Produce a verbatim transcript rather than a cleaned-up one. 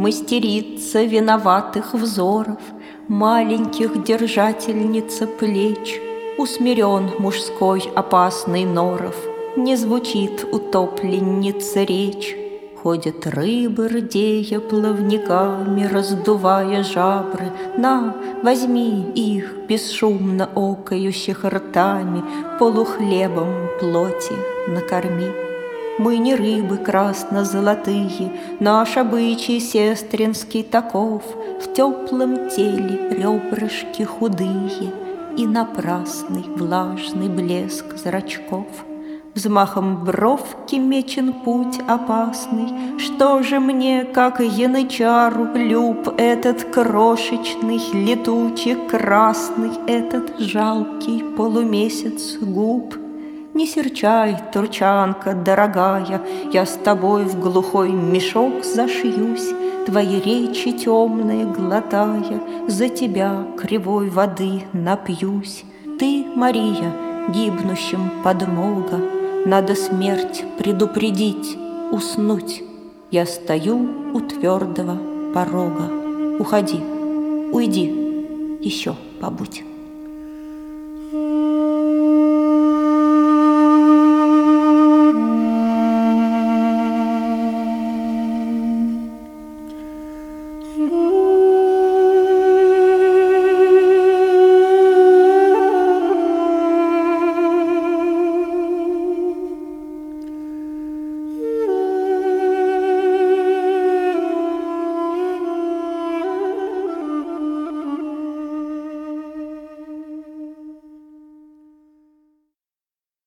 мастерица виноватых взоров, маленьких держательница плеч. Усмирен мужской опасный норов, не звучит утопленница речь. Ходят рыбы, рдея плавниками, раздувая жабры. На, возьми их, бесшумно окающих ртами, полухлебом плоти накорми. Мы не рыбы красно-золотые, наш обычай сестринский таков: в теплом теле ребрышки худые и напрасный влажный блеск зрачков. Взмахом бровки мечен путь опасный. Что же мне, как янычару, люб этот крошечный, летучий, красный, этот жалкий полумесяц губ? Не серчай, турчанка дорогая, я с тобой в глухой мешок зашьюсь, твои речи темные глотая, за тебя кривой воды напьюсь. Ты, Мария, гибнущим подмога, надо смерть предупредить, уснуть. Я стою у твердого порога. Уходи, уйди, еще побудь.